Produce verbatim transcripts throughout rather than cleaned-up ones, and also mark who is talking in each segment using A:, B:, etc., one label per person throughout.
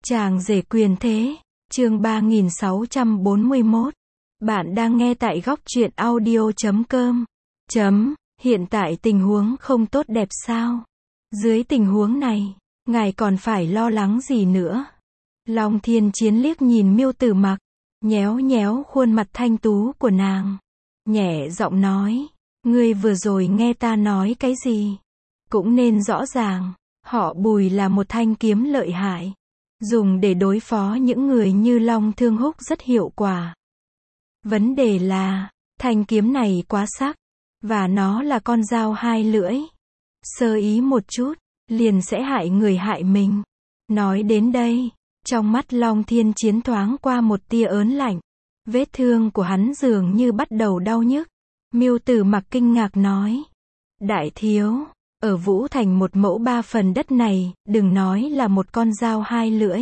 A: Chàng rể quyền thế, chương ba nghìn sáu trăm bốn mươi mốt. Bạn đang nghe tại góc truyện audio chấm com. Chấm, hiện tại tình huống không tốt đẹp sao? Dưới tình huống này, ngài còn phải lo lắng gì nữa? Long Thiên Chiến liếc nhìn Miêu Tử Mặc, nhéo nhéo khuôn mặt thanh tú của nàng, nhẹ giọng nói, ngươi vừa rồi nghe ta nói cái gì? Cũng nên rõ ràng, họ Bùi là một thanh kiếm lợi hại, dùng để đối phó những người như Long Thương Húc rất hiệu quả. Vấn đề là, thanh kiếm này quá sắc, và nó là con dao hai lưỡi. Sơ ý một chút, liền sẽ hại người hại mình. Nói đến đây, trong mắt Long Thiên Chiến thoáng qua một tia ớn lạnh. Vết thương của hắn dường như bắt đầu đau nhức. Miêu Tử Mặc kinh ngạc nói, đại thiếu, ở Vũ Thành một mẫu ba phần đất này, đừng nói là một con dao hai lưỡi,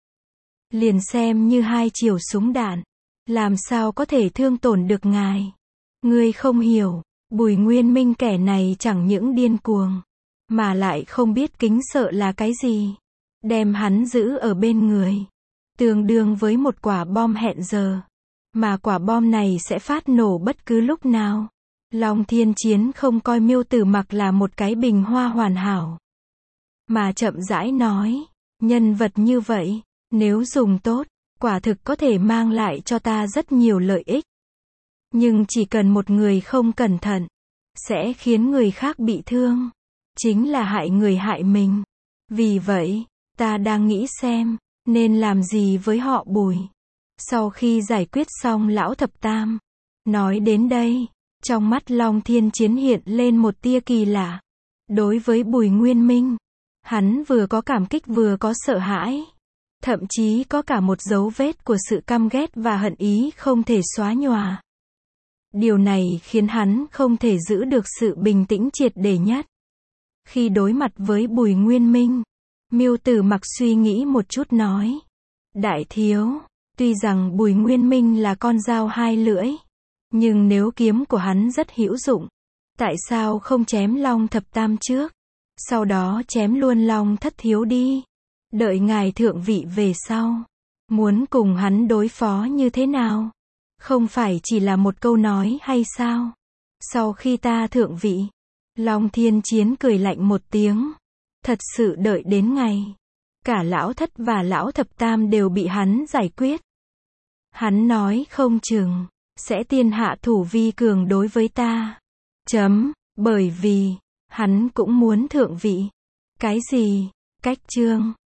A: liền xem như hai chiều súng đạn, làm sao có thể thương tổn được ngài? Ngươi không hiểu, Bùi Nguyên Minh kẻ này chẳng những điên cuồng, mà lại không biết kính sợ là cái gì. Đem hắn giữ ở bên người, tương đương với một quả bom hẹn giờ, mà quả bom này sẽ phát nổ bất cứ lúc nào. Long Thiên Chiến không coi Miêu Tử Mặc là một cái bình hoa hoàn hảo, mà chậm rãi nói, nhân vật như vậy, nếu dùng tốt, quả thực có thể mang lại cho ta rất nhiều lợi ích. Nhưng chỉ cần một người không cẩn thận, sẽ khiến người khác bị thương, chính là hại người hại mình. Vì vậy, ta đang nghĩ xem, nên làm gì với họ Bùi. Sau khi giải quyết xong lão thập tam, nói đến đây, trong mắt Long Thiên Chiến hiện lên một tia kỳ lạ. Đối với Bùi Nguyên Minh, hắn vừa có cảm kích vừa có sợ hãi. Thậm chí có cả một dấu vết của sự căm ghét và hận ý không thể xóa nhòa. Điều này khiến hắn không thể giữ được sự bình tĩnh triệt để nhất. Khi đối mặt với Bùi Nguyên Minh, Miêu Tử Mặc suy nghĩ một chút nói, đại thiếu, tuy rằng Bùi Nguyên Minh là con dao hai lưỡi, nhưng nếu kiếm của hắn rất hữu dụng, tại sao không chém Long thập tam trước, sau đó chém luôn Long thất thiếu đi? Đợi ngài thượng vị về sau, muốn cùng hắn đối phó như thế nào? Không phải chỉ là một câu nói hay sao? Sau khi ta thượng vị, Long Thiên Chiến cười lạnh một tiếng, thật sự đợi đến ngày, cả lão thất và lão thập tam đều bị hắn giải quyết. Hắn nói không chừng, sẽ tiên hạ thủ vi cường đối với ta. Chấm, bởi vì, hắn cũng muốn thượng vị. Cái gì? Cách chương